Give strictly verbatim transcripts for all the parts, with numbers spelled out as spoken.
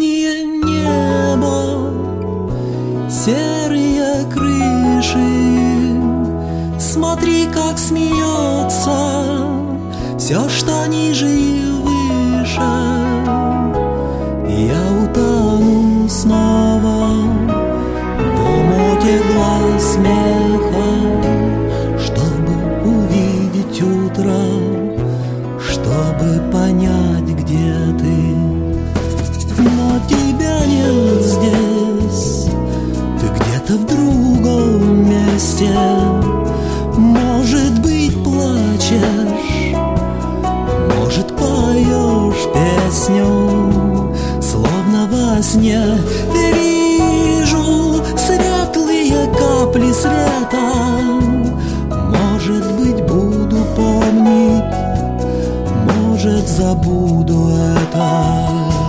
Синее небо, серые крыши, смотри, как смеется все, что ниже и выше. Я утону снова в омуте глаз смеха, чтобы увидеть утро, чтобы понять, где ты. Но тебя нет здесь, ты где-то в другом месте. Может быть, плачешь, может, поешь песню, словно во сне. Вижу светлые капли света. Может быть, буду помнить, может, забуду это.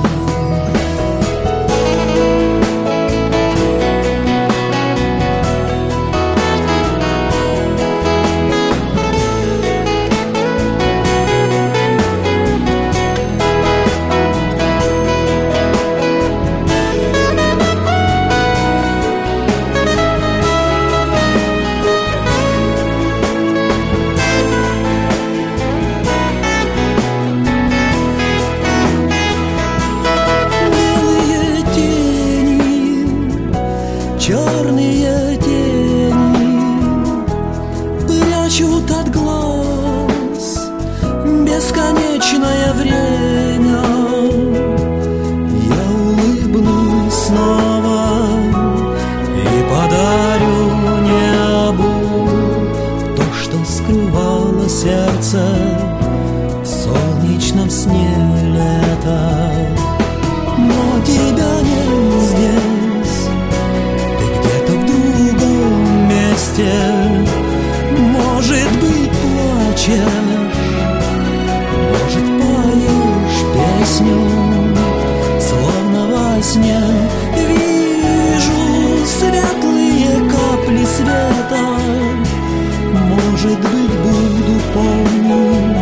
Черные тени прячут от глаз бесконечное время. Я улыбнусь снова и подарю небу то, что скрывало сердце в солнечном сне лета. Но тебя нет здесь, может быть, плачешь, может, поешь песню, словно во сне. Вижу светлые капли света. Может быть, буду помнить,